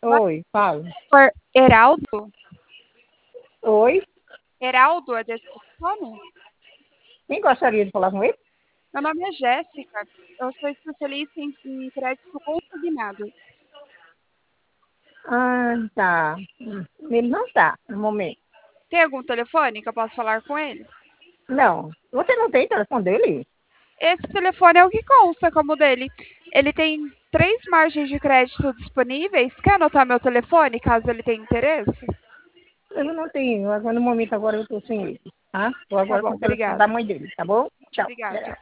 Oi, fala. Por Heraldo? Oi, Heraldo é desse telefone? quem gostaria de falar com ele? Meu nome é Jéssica. Eu sou especialista em crédito consignado. Ah, tá. Ele não tá no momento. Tem algum telefone que eu possa falar com ele? Não. Você não tem telefone dele? Esse telefone é o que consta como dele. Ele tem 3 margens de crédito disponíveis. Quer anotar meu telefone, caso ele tenha interesse? Eu não tenho. Agora, no momento agora eu tô sem ele, tá? Tô Tá agora com bom, o telefone da obrigada. mãe dele, tá bom? Tchau. Obrigada.